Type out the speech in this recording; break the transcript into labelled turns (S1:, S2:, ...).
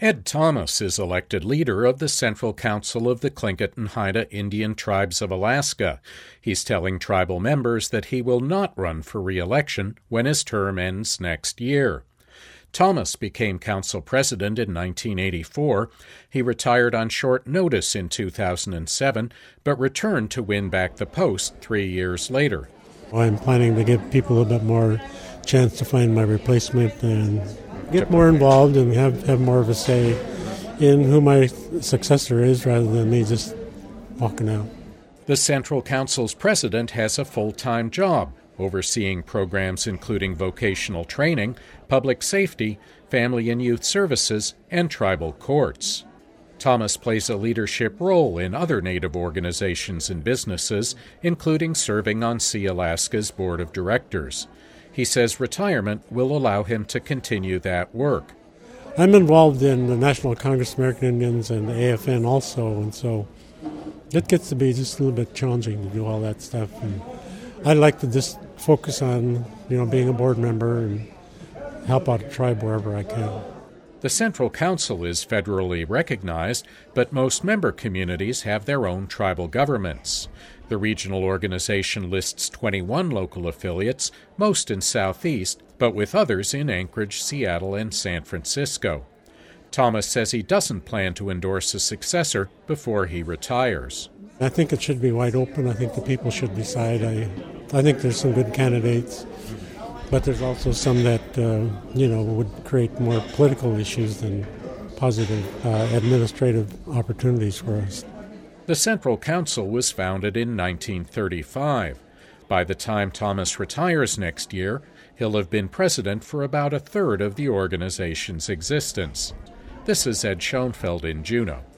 S1: Ed Thomas is elected leader of the Central Council of the Tlingit and Haida Indian Tribes of Alaska. He's telling tribal members that he will not run for re-election when his term ends next year. Thomas became council president in 1984. He retired on short notice in 2007, but returned to win back the post 3 years later.
S2: I'm planning to give people a bit more chance to find my replacement and get more involved and have more of a say in who my successor is rather than me just walking out.
S1: The Central Council's president has a full-time job, overseeing programs including vocational training, public safety, family and youth services, and tribal courts. Thomas plays a leadership role in other Native organizations and businesses, including serving on Sealaska's board of directors. He says retirement will allow him to continue that work.
S2: I'm involved in the National Congress of American Indians and the AFN also, and so it gets to be just a little bit challenging to do all that stuff. And I'd like to just focus on, being a board member and help out a tribe wherever I can.
S1: The Central Council is federally recognized, but most member communities have their own tribal governments. The regional organization lists 21 local affiliates, most in Southeast, but with others in Anchorage, Seattle, and San Francisco. Thomas says he doesn't plan to endorse a successor before he retires.
S2: I think it should be wide open. I think the people should decide. I think there's some good candidates, but there's also some that, would create more political issues than positive administrative opportunities for us.
S1: The Central Council was founded in 1935. By the time Thomas retires next year, he'll have been president for about a third of the organization's existence. This is Ed Schoenfeld in Juneau.